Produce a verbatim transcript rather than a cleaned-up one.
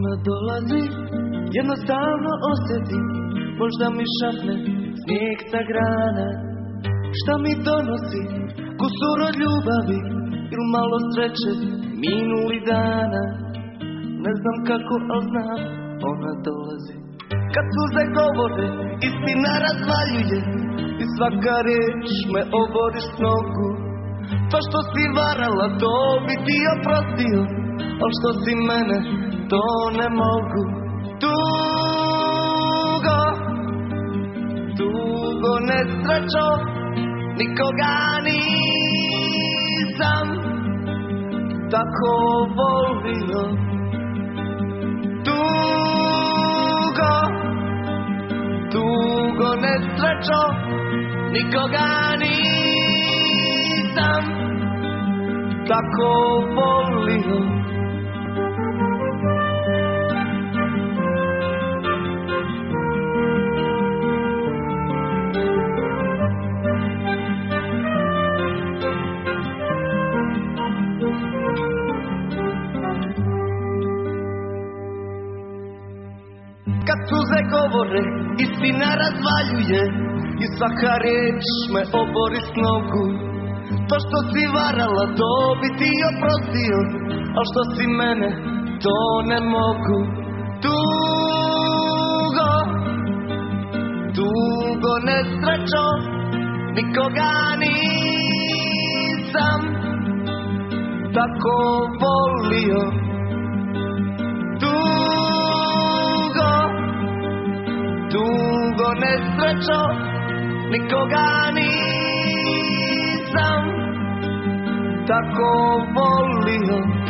Ona dolazi, jednostavno osjetim, možda mi šapne snijeg sa grana. Šta mi donosi, kusur od ljubavi ili malo sreće minuli dana. Ne znam kako, al znam, ona dolazi. Kad suze govore, istina razvaljuje i svaka reč me obori s nogu. To što si varala, to bi ti oprostio, al što si mene, to ne mogu. Dugo, dugo nesrećo, nikoga nisam tako volio. Dugo, dugo nesrećo, nikoga nisam tako volio. Kad suze govore, istina razvaljuje i svaka riječ me obori s nogu. To što si varala, to bi ti oprostio, al što si mene, to ne mogu. Dugo, dugo nesrećo, nikoga nisam tako volio. Dugo nesrećo, nikoga nisam tako volio.